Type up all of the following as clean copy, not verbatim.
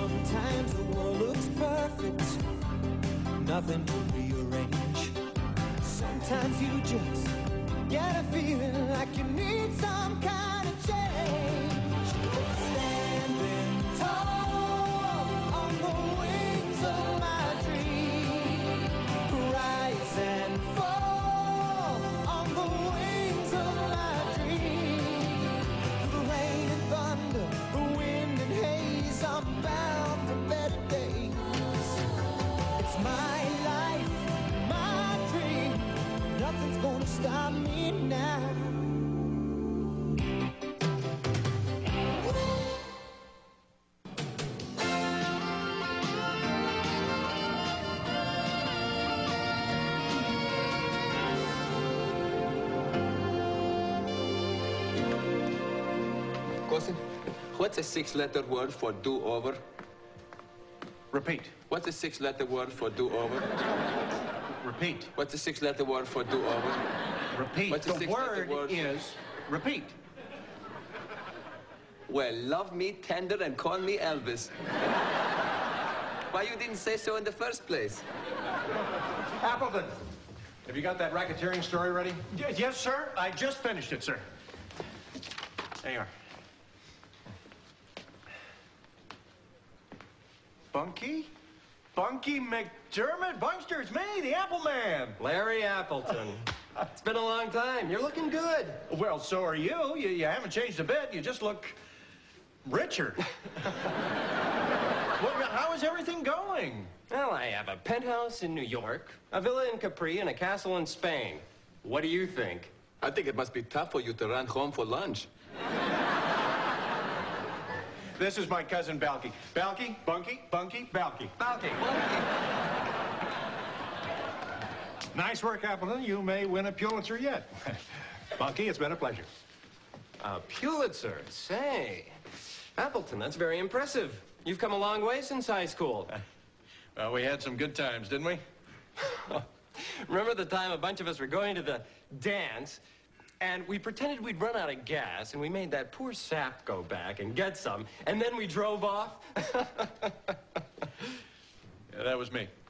Sometimes the world looks perfect, nothing to rearrange. Sometimes you just get a feeling like you need some kind of change. Standing tall on the wings of my dream, rise and fall on the wings of my dream. Through the rain and thunder, the wind and haze, I'm bound for better days. It's my life, my dream, nothing's gonna stop me now. Cousin, what's a six-letter word for do-over? Repeat. What's a six-letter word for do-over? Repeat. What's a six-letter word for do-over? Repeat. What's a The six-letter word is repeat. Well, love me tender and call me Elvis. Why you didn't say so in the first place? Appleton, have you got that racketeering story ready? Yes, sir. I just finished it, sir. There you are. Bunky? Bunky McDermott? Bunkster, it's me, the Apple Man. Larry Appleton. It's been a long time. You're looking good. Well, so are you. You haven't changed a bit. You just look richer. Well, how is everything going? Well, I have a penthouse in New York, a villa in Capri, and a castle in Spain. What do you think? I think it must be tough for you to run home for lunch. This is my cousin Balky. Balky, Bunky, Bunky, Balky. Balky. Nice work, Appleton. You may win a Pulitzer yet. Bunky, it's been a pleasure. A Pulitzer? Say, Appleton, that's very impressive. You've come a long way since high school. Well, we had some good times, didn't we? Remember the time a bunch of us were going to the dance, and we pretended we'd run out of gas, and we made that poor sap go back and get some, and then we drove off? Yeah, that was me.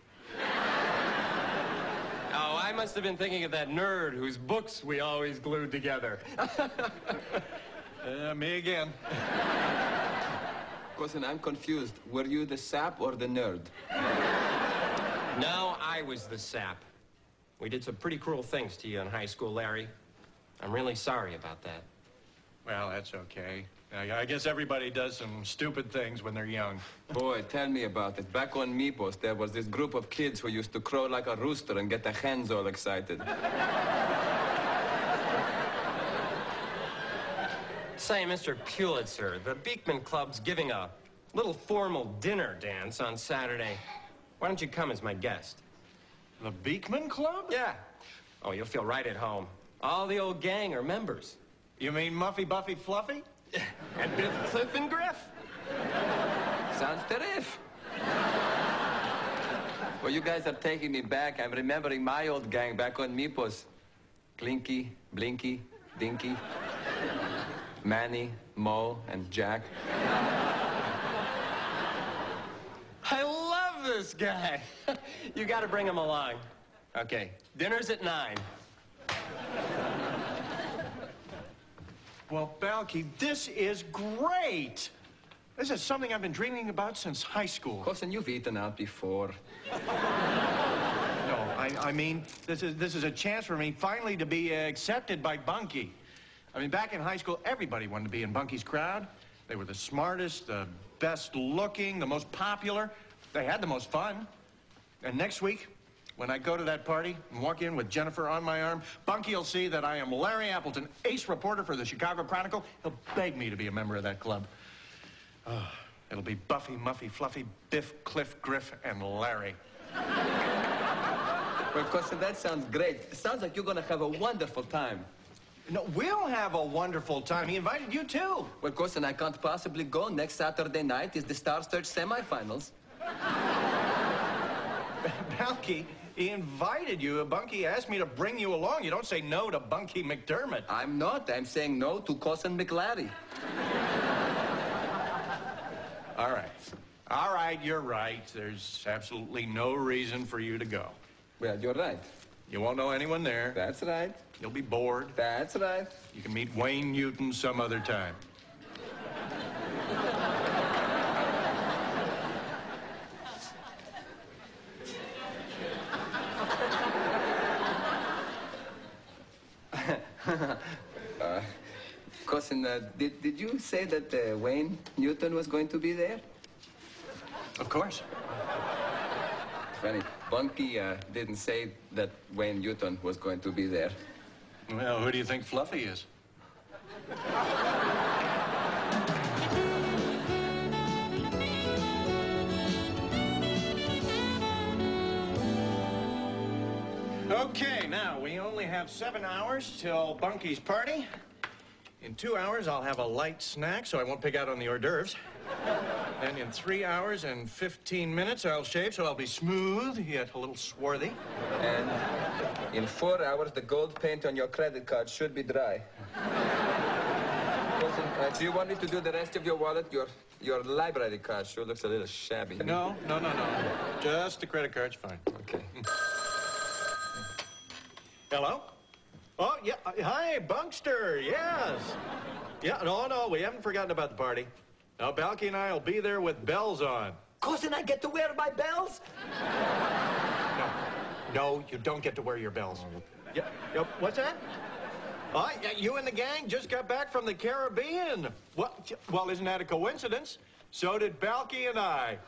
Oh, I must have been thinking of that nerd whose books we always glued together. Me again. Cousin, I'm confused. Were you the sap or the nerd? No, I was the sap. We did some pretty cruel things to you in high school, Larry. I'm really sorry about that. Well, that's okay. I guess everybody does some stupid things when they're young. Boy, tell me about it. Back on Mipos, there was this group of kids who used to crow like a rooster and get their hens all excited. Say, Mr. Pulitzer, the Beekman Club's giving a little formal dinner dance on Saturday. Why don't you come as my guest? The Beekman Club? Yeah. Oh, you'll feel right at home. All the old gang are members. You mean Muffy, Buffy, Fluffy? And Biff, Cliff, and Griff. Sounds terrific. Well, you guys are taking me back. I'm remembering my old gang back on Mipos. Blinky, Blinky, Dinky, Manny, Mo, and Jack. I love this guy. You got to bring him along. Okay, dinner's at 9. Well, Balky, this is great. This is something I've been dreaming about since high school. Cousin, you've eaten out before. No, I mean, this is a chance for me finally to be accepted by Bunky. I mean, back in high school, everybody wanted to be in Bunky's crowd. They were the smartest, the best looking, the most popular. They had the most fun. And next week, when I go to that party and walk in with Jennifer on my arm, Bunky will see that I am Larry Appleton, ace reporter for the Chicago Chronicle. He'll beg me to be a member of that club. Oh, it'll be Buffy, Muffy, Fluffy, Biff, Cliff, Griff, and Larry. Well, Cousin, that sounds great. It sounds like you're going to have a wonderful time. No, we'll have a wonderful time. He invited you, too. Well, Cousin, I can't possibly go. Next Saturday night is the Star Search semifinals. Balky, he invited you. Bunky asked me to bring you along. You don't say no to Bunky McDermott. I'm not. I'm saying no to Cousin McLarry. All right. All right, you're right. There's absolutely no reason for you to go. Well, you're right. You won't know anyone there. That's right. You'll be bored. That's right. You can meet Wayne Newton some other time. Cousin, did you say that Wayne Newton was going to be there? Of course. Funny. Bunky didn't say that Wayne Newton was going to be there. Well, who do you think Fluffy is? Okay, now, we only have 7 hours till Bunky's party. In 2 hours, I'll have a light snack, so I won't pick out on the hors d'oeuvres. And in 3 hours and 15 minutes, I'll shave, so I'll be smooth, yet a little swarthy. And in 4 hours, the gold paint on your credit card should be dry. Cousin, do you want me to do the rest of your wallet? Your library card sure looks a little shabby. No. Just the credit card's fine. Okay. Hello? Oh, yeah. Hi, Bunkster. Yes. Yeah, no, we haven't forgotten about the party. Now, Balky and I will be there with bells on. Cousin, I get to wear my bells? No, you don't get to wear your bells. Yep. What's that? Oh, yeah, you and the gang just got back from the Caribbean. What? Well, isn't that a coincidence? So did Balky and I.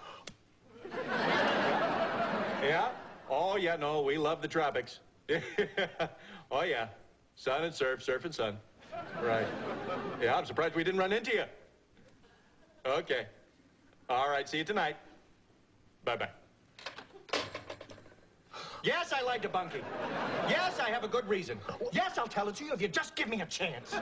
Yeah? Oh, yeah, no, we love the tropics. Oh, yeah. Sun and surf, surf and sun. Right. Yeah, I'm surprised we didn't run into you. Okay. All right, see you tonight. Bye-bye. Yes, I lied to Bunky. Yes, I have a good reason. Yes, I'll tell it to you if you just give me a chance.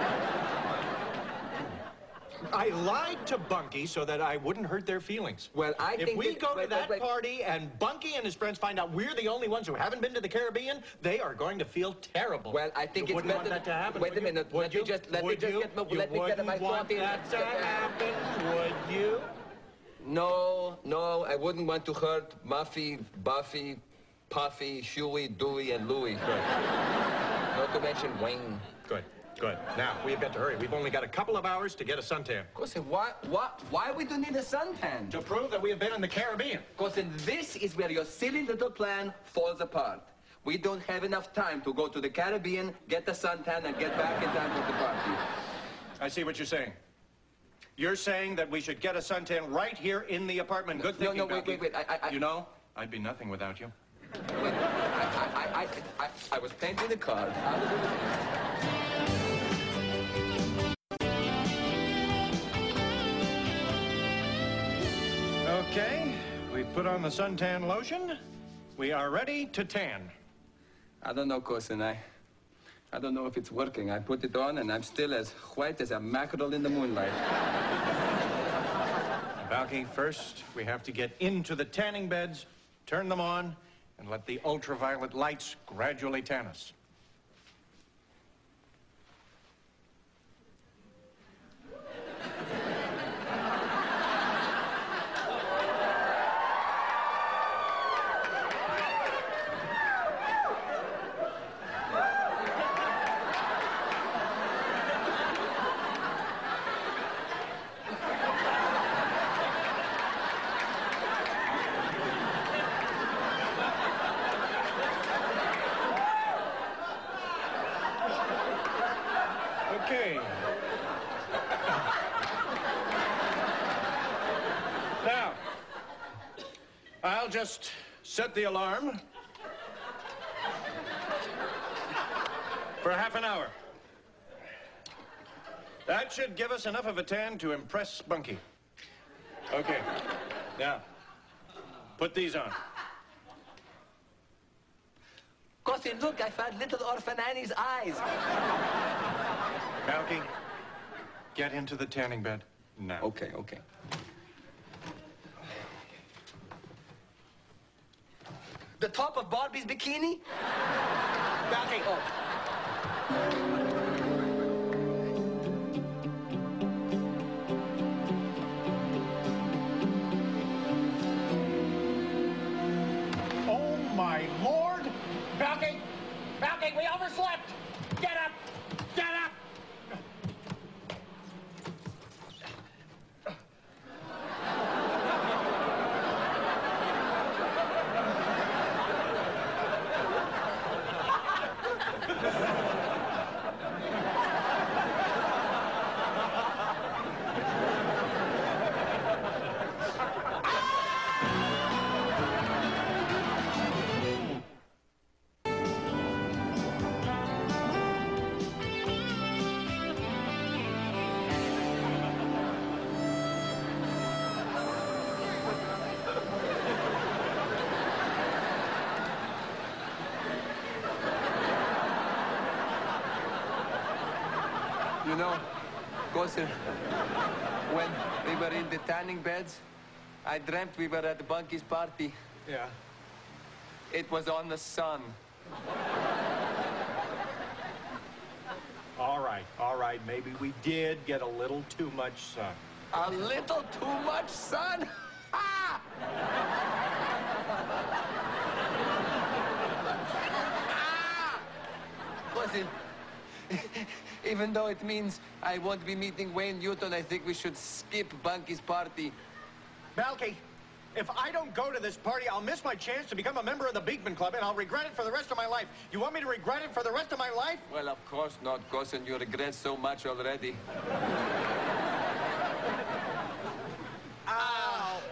I lied to Bunky so that I wouldn't hurt their feelings. Well, I think if we go to that wait. party and Bunky and his friends find out we're the only ones who haven't been to the Caribbean, they are going to feel terrible. Well, I think you it's wouldn't better. want that to happen. Wait a minute. Let me just get my thought in. That to happen, would you? No, I wouldn't want to hurt Muffy, Buffy, Puffy, Huey, Dewey, and Louie. Not to mention Wayne. Good. Now, we've got to hurry. We've only got a couple of hours to get a suntan. Cousin, why we don't need a suntan? To prove that we have been in the Caribbean. Cousin, this is where your silly little plan falls apart. We don't have enough time to go to the Caribbean, get the suntan, and get back in time for the party. I see what you're saying. You're saying that we should get a suntan right here in the apartment. Good thinking, wait. You know, I'd be nothing without you. Wait, I was painting the card. Okay, we put on the suntan lotion. We are ready to tan. I don't know, cousin. I don't know if it's working. I put it on, and I'm still as white as a mackerel in the moonlight. Balky, first, we have to get into the tanning beds, turn them on, and let the ultraviolet lights gradually tan us. Okay. Now, I'll just set the alarm for half an hour. That should give us enough of a tan to impress Bunky. Okay. Now, put these on. Cousin, look, I found little Orphan Annie's eyes. Balky, get into the tanning bed now. Okay. The top of Barbie's bikini? Balky, Okay, we overslept. Get up. Get up. You know, Gozer, when we were in the tanning beds, I dreamt we were at Bunky's party. Yeah. It was on the sun. All right. Maybe we did get a little too much sun. A little too much sun? Ha! Gozer, even though it means I won't be meeting Wayne Newton, I think we should skip Bunky's party. Balky, if I don't go to this party, I'll miss my chance to become a member of the Beekman Club, and I'll regret it for the rest of my life. You want me to regret it for the rest of my life? Well, of course not, Gozer. You regret so much already. Ow!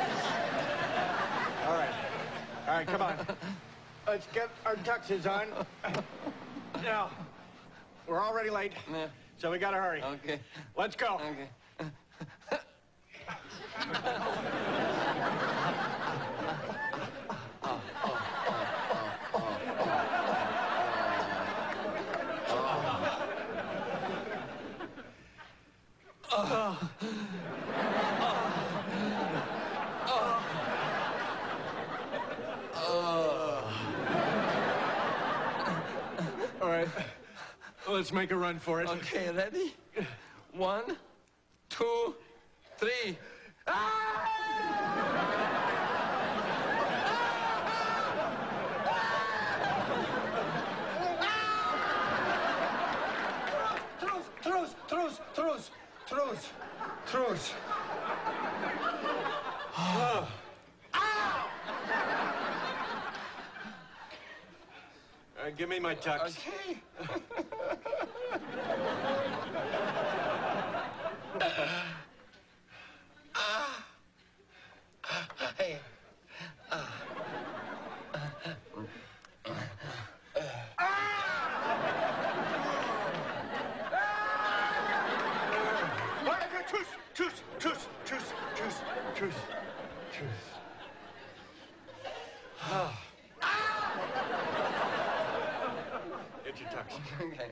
All right, come on. Let's get our tuxes on. Now, we're already late, Yeah. so we gotta hurry. Okay. Let's go. Okay. All right, let's make a run for it. Okay, ready? 1, 2, 3. Truce. Give me my tux. Okay. Truce. Get your tux. Okay.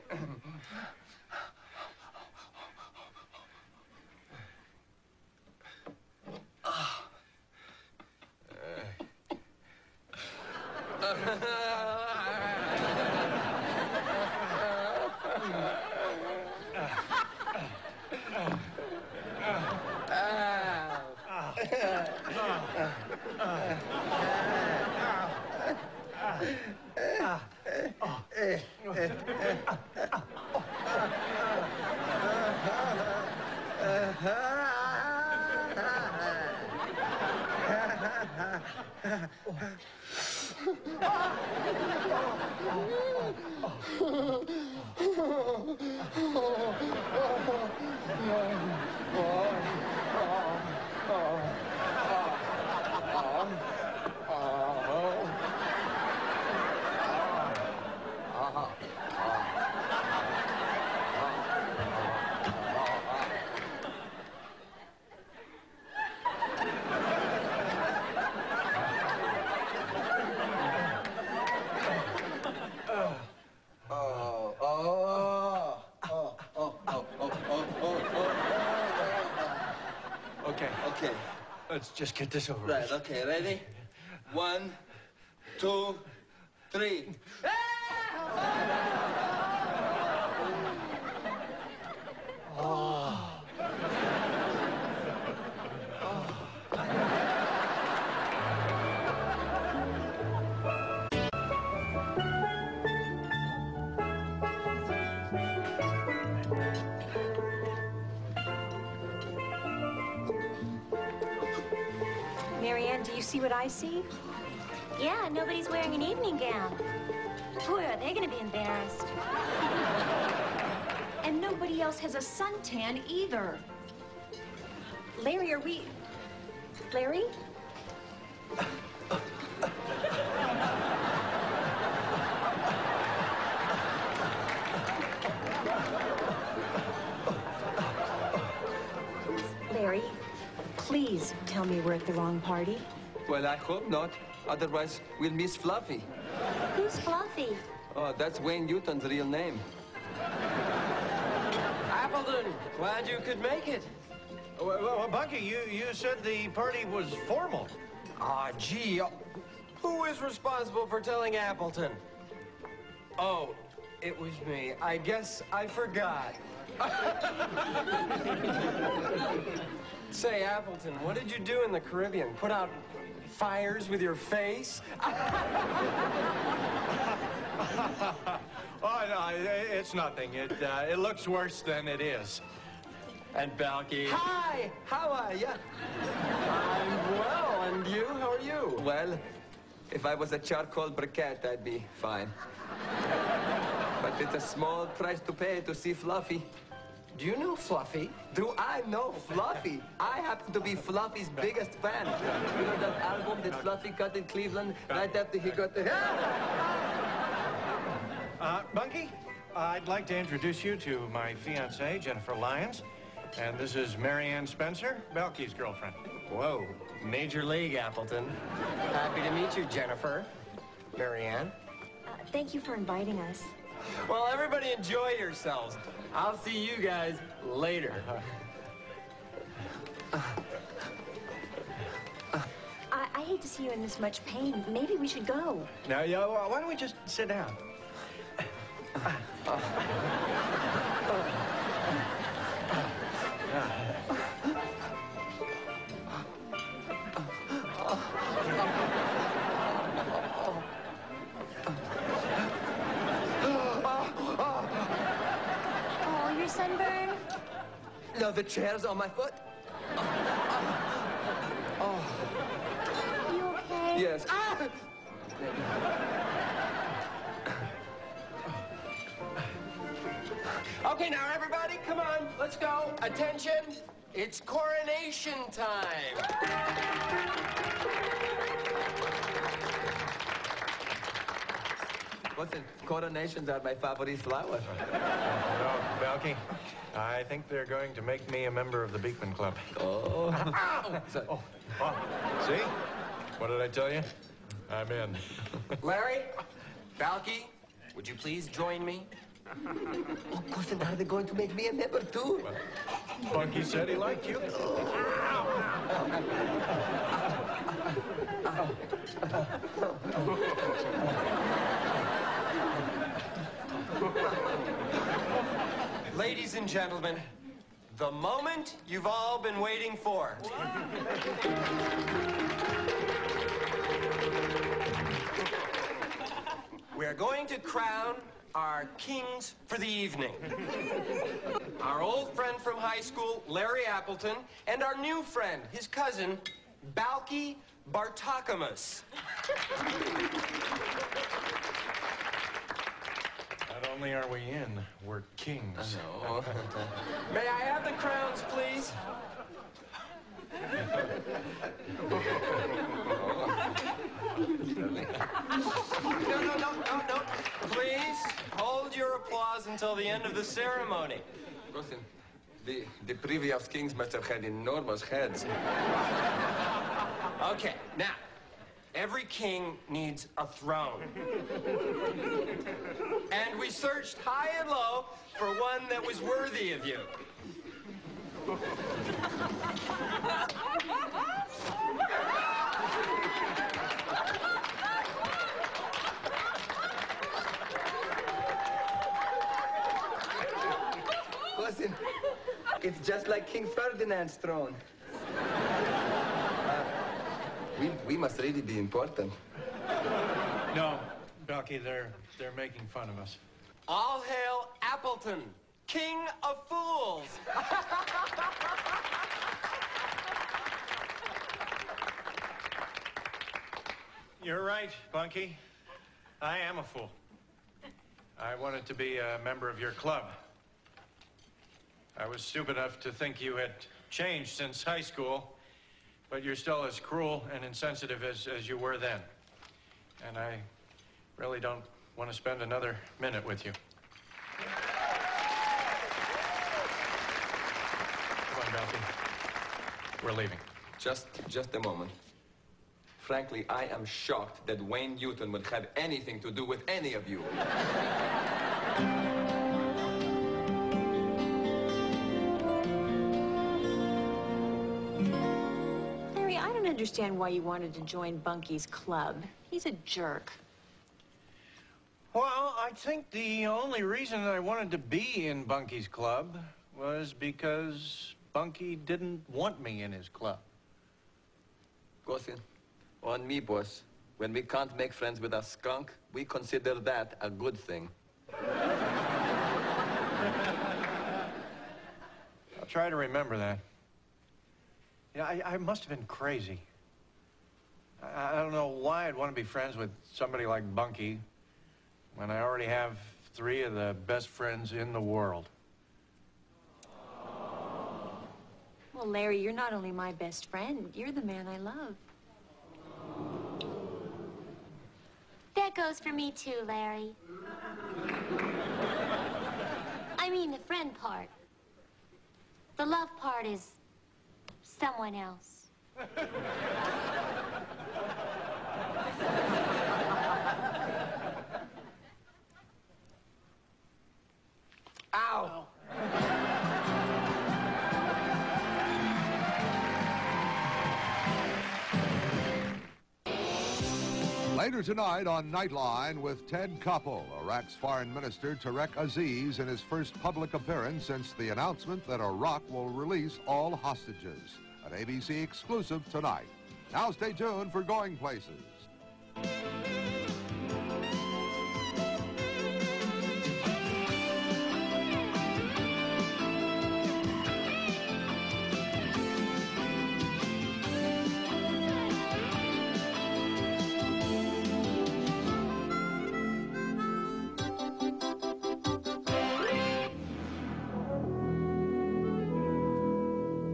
Okay. Let's just get this over Right, with. okay, ready? 1, 2, 3. Marianne, do you see what I see? Yeah, nobody's wearing an evening gown. Boy, are they gonna be embarrassed. And nobody else has a suntan either. Larry, are we... Larry? Larry, please tell me we're at the wrong party. Well, I hope not. Otherwise, we'll miss Fluffy. Who's Fluffy? Oh, that's Wayne Newton's real name. Appleton, glad you could make it. Well, Bunky, you said the party was formal. Ah, gee, who is responsible for telling Appleton? Oh, it was me. I guess I forgot. Say, Appleton, what did you do in the Caribbean? Put out fires with your face? Oh, no, it's nothing. It looks worse than it is. And Balky? Hi! How are ya? I'm well, and you? How are you? Well, if I was a charcoal briquette, I'd be fine. But it's a small price to pay to see Fluffy. Do you know Fluffy? Do I know Fluffy? I happen to be Fluffy's biggest fan. You know that album that Fluffy cut in Cleveland right after he got the... Bunky, I'd like to introduce you to my fiancée, Jennifer Lyons. And this is Marianne Spencer, Balky's girlfriend. Whoa, Major League, Appleton. Happy to meet you, Jennifer. Marianne? Thank you for inviting us. Well, everybody enjoy yourselves. I'll see you guys later. I hate to see you in this much pain. Maybe we should go. Now, why don't we just sit down? Oh, your sunburn? No, the chair's on my foot. You okay? Yes. Ah! Okay, now everybody, come on, let's go. Attention, it's coronation time. Listen, coronations are my favorite flower. No, Balky, I think they're going to make me a member of the Beekman Club. Oh. See? What did I tell you? I'm in. Larry, Balky, would you please join me? Oh, of course, and are they going to make me a member too? Bunky said he liked you. Ladies and gentlemen, the moment you've all been waiting for. We're going to crown our kings for the evening. Our old friend from high school, Larry Appleton, and our new friend, his cousin, Balky Bartokomous. Not only are we in, we're kings. No. May I have the crowns, please? No. Please hold your applause until the end of the ceremony. Listen, the previous kings must have had enormous heads. Okay, now, every king needs a throne. And we searched high and low for one that was worthy of you. Listen, it's just like King Ferdinand's throne. We must really be important. No, Balky, they're making fun of us. All hail Appleton, King of Fools. You're right, Bunky. I am a fool. I wanted to be a member of your club. I was stupid enough to think you had changed since high school, but you're still as cruel and insensitive as you were then. And I really don't want to spend another minute with you. Come on, Balky. We're leaving. Just a moment. Frankly, I am shocked that Wayne Newton would have anything to do with any of you. Larry, I don't understand why you wanted to join Bunky's club. He's a jerk. Well, I think the only reason that I wanted to be in Bunky's club was because Bunky didn't want me in his club. Gosin, on me, boss. When we can't make friends with a skunk, we consider that a good thing. I'll try to remember that. Yeah, I must have been crazy. I don't know why I'd want to be friends with somebody like Bunky when I already have 3 of the best friends in the world. Well, Larry, you're not only my best friend, you're the man I love. That goes for me too, Larry. I mean the friend part. The love part is someone else. Ow! Later tonight on Nightline with Ted Koppel, Iraq's Foreign Minister Tarek Aziz in his first public appearance since the announcement that Iraq will release all hostages. An ABC exclusive tonight. Now stay tuned for Going Places.